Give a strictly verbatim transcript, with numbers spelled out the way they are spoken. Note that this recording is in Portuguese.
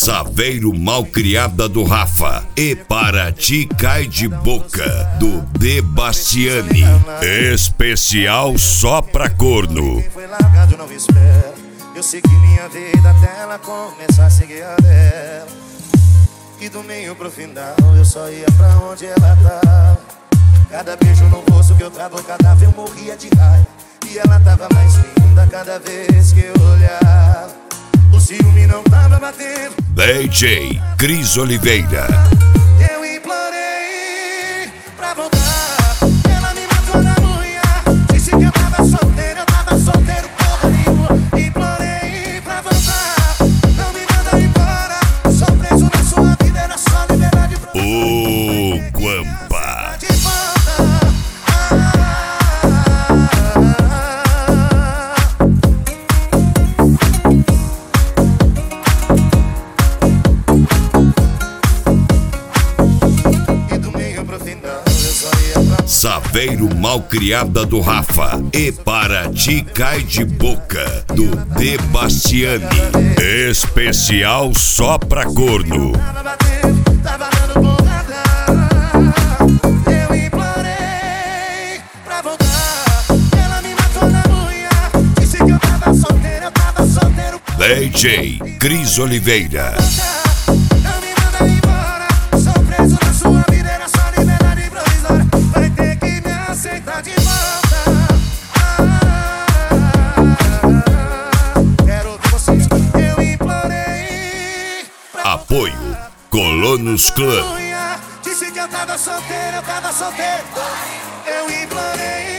Saveiro Malcriada do Rafa e Para Ti Cai de Boca do De Bastiani. Especial só pra corno. Foi largado, não espero. Eu segui minha vida até ela começar a seguir a dela. E do meio pro final eu só ia pra onde ela tava. Cada beijo no rosto que eu trava o cadáver eu morria de raiva. E ela tava mais linda cada vez que eu olhava. O ciúme não tava batendo. D J Cris Oliveira. Eu implorei pra voltar. Ela me matou na unha. Disse que eu tava solteiro, eu tava solteiro porra nenhuma. Implorei pra voltar. Não me manda embora. Sou preso na sua vida, era só liberdade pra Ô, Guampa. de volta. E do meio pro final eu só ia pra Saveiro Malcriada do Rafa e Para Ti Cai de Boca do De Bastiani. Especial só pra corno. tava batendo, tava dando porrada. Eu implorei pra voltar. Ela me matou na unha. Disse que eu tava solteiro, eu tava solteiro. D J Cris Oliveira. Não me manda embora. Sou preso na sua vida, era só liberdade provisória. Vai ter que me aceitar de volta. Quero ouvir vocês. Eu implorei pra Apoio Colonos Clã. unha. Disse que eu tava solteiro, eu tava solteiro. Eu implorei